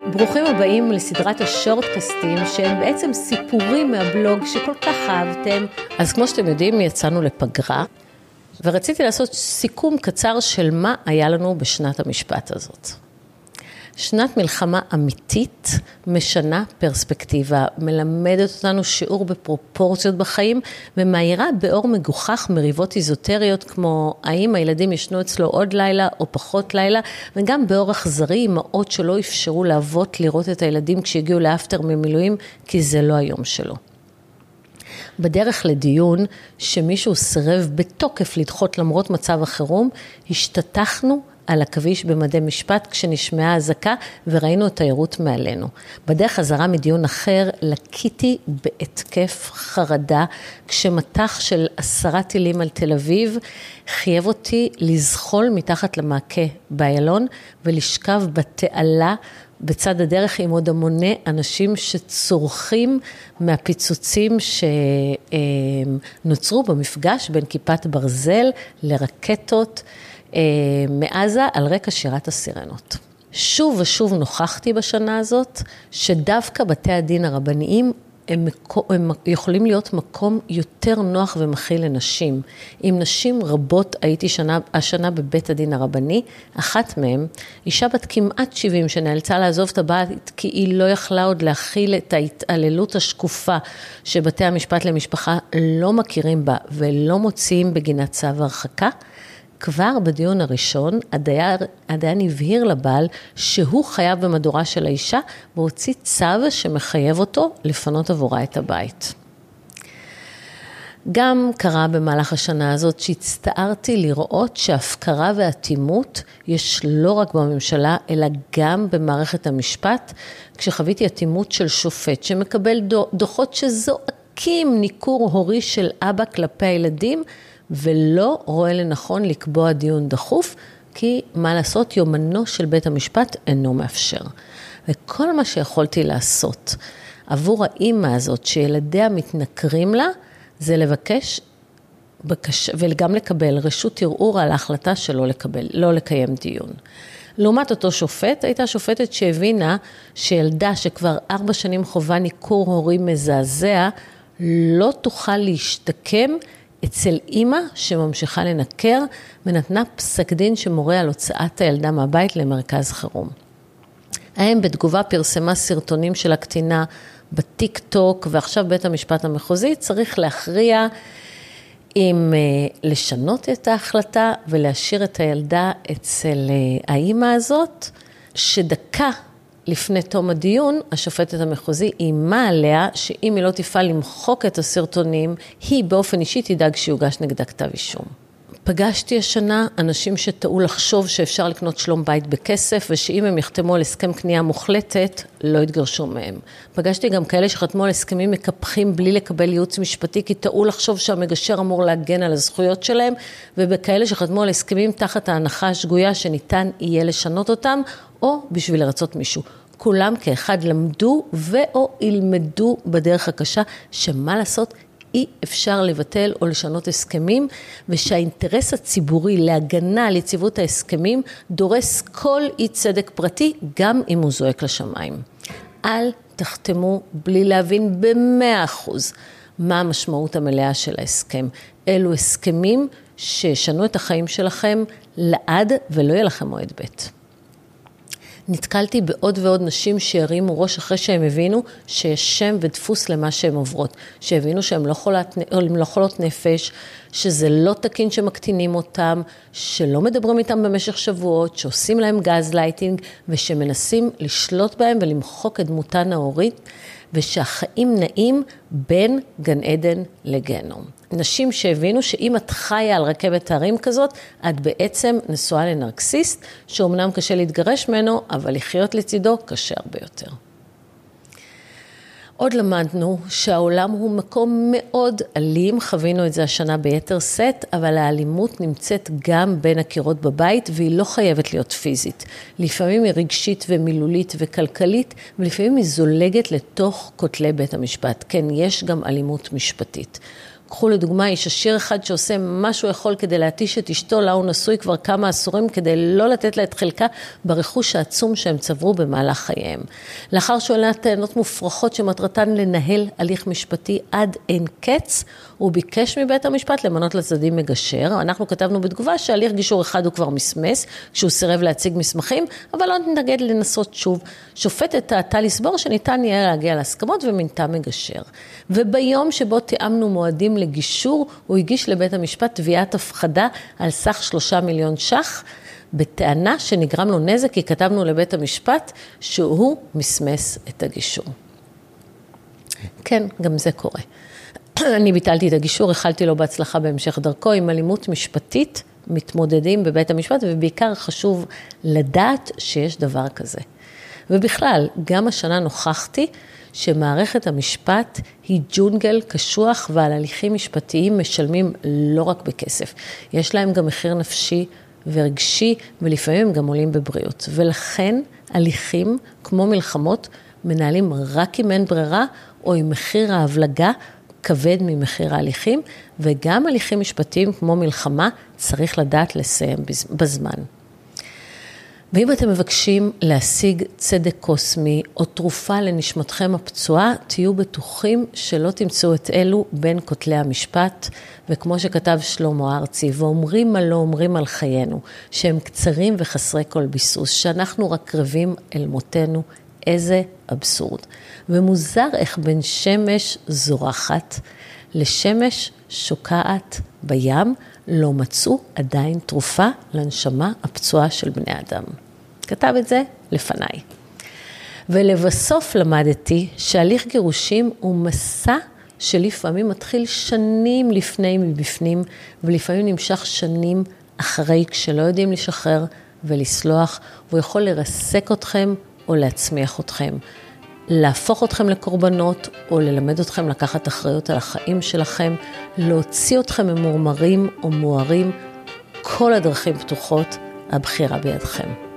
ברוכים הבאים לסדרת השורטקסטים, שהם בעצם סיפורים מהבלוג שכל כך אהבתם. אז כמו שאתם יודעים, יצאנו לפגרה, ורציתי לעשות סיכום קצר של מה היה לנו בשנת המשפט הזאת. שנת מלחמה אמיתית, משנה פרספקטיבה, מלמדת אותנו שיעור בפרופורציות בחיים, ומאירה באור מגוחך מריבות איזוטריות, כמו האם הילדים ישנו אצלו עוד לילה או פחות לילה, וגם באור אכזרי, אמהות שלא אפשרו לאבות לראות את הילדים כשהגיעו לאפטר ממילואים, כי זה לא היום שלו. בדרך לדיון שמישהו סירב בתוקף לדחות למרות מצב החירום, השתתחנו על הכביש במדי משפט כשנשמעה הזעקה וראינו את תיירות מעלינו. בדרך חזרה מדיון אחר לקיתי בהתקף חרדה כשמטח של 10 טילים על תל אביב חייב אותי לזחול מתחת למעקה באיילון ולשכב בתעלה בצד הדרך עם עוד המוני אנשים שצורכים מהפיצוצים שנוצרו במפגש בין כיפת ברזל לרקטות מעזה על רקע שירת הסירנות. שוב ושוב נוכחתי בשנה הזאת שדווקא בתי הדין הרבניים הם יכולים להיות מקום יותר נוח ומכיל לנשים. עם נשים רבות הייתי השנה בבית הדין הרבני, אחת מהם, אישה בת כמעט 70 שנאלצה לעזוב את הבית כי היא לא יכלה עוד להכיל את ההתעללות השקופה שבתי המשפט למשפחה לא מכירים בה ולא מוציאים בגינת צו הרחקה. כבר בדיון הראשון, הדיין הבהיר לבעל שהוא חייב במדורה של האישה, והוציא צו שמחייב אותו לפנות עבורה את הבית. גם קרה במהלך השנה הזאת שהצטערתי לראות שההפקרה והאטימות יש לא רק בממשלה, אלא גם במערכת המשפט, כשחוויתי אטימות של שופט שמקבל דוחות שזועקים ניכור הורי של אבא כלפי הילדים, ולא רואה לנכון לקבוע דיון דחוף, כי מה לעשות, יומנו של בית המשפט אינו מאפשר. וכל מה שיכולתי לעשות עבור האמא הזאת שילדיה מתנכרים לה, זה לבקש וגם לקבל רשות ערעור על ההחלטה שלא לא לקיים דיון. לעומת אותו שופט, הייתה שופטת שהבינה שילדה שכבר 4 שנים חובה ניכור הורי מזעזע, לא תוכל להשתקם אצל אימא שממשיכה לנקר, ונתנה פסק דין שמורה על הוצאת הילדה מהבית למרכז חירום. האם בתגובה פרסמה סרטונים של הקטינה בטיק טוק, ועכשיו בית המשפט המחוזי צריך להכריע אם לשנות את ההחלטה ולהשאיר את הילדה אצל האימא הזאת, שדקה לפני תום הדיון, השופטת המחוזי אימה עליה שאם היא לא תפעל למחוק את הסרטונים, היא באופן אישי תדאג שיוגש נגדה כתב אישום. פגשתי השנה אנשים שטעו לחשוב שאפשר לקנות שלום בית בכסף, ושאם הם יחתמו על הסכם קנייה מוחלטת, לא יתגרשו מהם. פגשתי גם כאלה שחתמו על הסכמים מקפחים בלי לקבל ייעוץ משפטי, כי טעו לחשוב שהמגשר אמור להגן על הזכויות שלהם, ובכאלה שחתמו על הסכמים תחת ההנחה השגויה שניתן יהיה לשנות אותם, או בשביל לרצות מישהו. כולם כאחד למדו ואו ילמדו בדרך הקשה, שמה לעשות, אי אפשר לבטל או לשנות הסכמים, ושהאינטרס הציבורי להגנה על יציבות ההסכמים דורס כל אי צדק פרטי, גם אם הוא זועק לשמיים. אל תחתמו בלי להבין ב100% מה המשמעות המלאה של ההסכם. אלו הסכמים ששנו את החיים שלכם לעד ולא יהיה לכם מועד ב'. נתקלתי בעוד ועוד נשים שהרימו ראש אחרי שהם הבינו שיש שם ודפוס למה שהן עוברות, שהבינו שהן לא חולות נפש, שזה לא תקין שמקטינים אותם, שלא מדברים איתם במשך שבועות, שעושים להם גז לייטינג, ושמנסים לשלוט בהם ולמחוק את דמותן ההורית, ושהחיים נעים בין גן עדן לגנום. נשים שהבינו שאם את חיה על רכבת הרים כזאת, את בעצם נשואה לנרקסיסט, שאומנם קשה להתגרש ממנו, אבל לחיות לצידו קשה הרבה יותר. עוד למדנו שהעולם הוא מקום מאוד אלים, חווינו את זה השנה ביתר סט, אבל האלימות נמצאת גם בין הקירות בבית, והיא לא חייבת להיות פיזית. לפעמים היא רגשית ומילולית וכלכלית, ולפעמים היא זולגת לתוך כותלי בית המשפט. כן, יש גם אלימות משפטית. קחו לדוגמה איש עשיר אחד שעושה מה שהוא יכול כדי להתיש את אשתו, לה הוא נשוי כבר כמה עשורים כדי לא לתת לה את חלקה ברכוש העצום שהם צברו במהלך חייהם. לאחר שהוא העלה טענות מופרכות שמטרתן לנהל הליך משפטי עד אין קץ, הוא ביקש מבית המשפט למנות לצדדים מגשר. אנחנו כתבנו בתגובה שהליך גישור אחד הוא כבר מסמס, כשהוא סירב להציג מסמכים, אבל לא נתנגד לנסות שוב. שופטת טעתה לסבור שניתן יהיה להגיע להסכמות ומינתה מגשר. וביום שבו תיאמנו מועדים לגישור, הוא הגיש לבית המשפט תביעת הפחדה על סך 3 מיליון ש"ח, בטענה שנגרם לו נזק, כי כתבנו לבית המשפט שהוא מסמס את הגישור. כן, גם זה קורה. אני ביטלתי את הגישור, החלתי לו בהצלחה בהמשך דרכו, עם אלימות משפטית מתמודדים בבית המשפט, ובעיקר חשוב לדעת שיש דבר כזה. ובכלל, גם השנה נוכחתי שמערכת המשפט היא ג'ונגל קשוח, ועל הליכים משפטיים משלמים לא רק בכסף. יש להם גם מחיר נפשי ורגשי, ולפעמים הם גם עולים בבריאות. ולכן הליכים כמו מלחמות מנהלים רק אם אין ברירה, או עם מחיר ההבלגה כבד ממחיר ההליכים, וגם הליכים משפטיים כמו מלחמה צריך לדעת לסיים בזמן. ואם אתם מבקשים להשיג צדק קוסמי או תרופה לנשמתכם הפצועה, תהיו בטוחים שלא תמצאו את אלו בין כותלי המשפט, וכמו שכתב שלמה ארצי, ואומרים מה לא אומרים על חיינו, שהם קצרים וחסרי כל ביסוס, שאנחנו רק קרבים אל מותנו, איזה אבסורד. ומוזר איך בין שמש זורחת לשמש שוקעת בים, לא מצאו עדיין תרופה לנשמה הפצועה של בני אדם. כתב את זה לפניי. ולבסוף למדתי שהליך גירושים הוא מסע שלפעמים מתחיל שנים לפני מבפנים, ולפעמים נמשך שנים אחרי, כשלא יודעים לשחרר ולסלוח, הוא יכול לרסק אתכם או להצמיח אתכם, להפוך אתכם לקורבנות או ללמד אתכם לקחת אחריות על החיים שלכם, להוציא אתכם ממורמרים או מוארים, כל הדרכים פתוחות, הבחירה בידכם.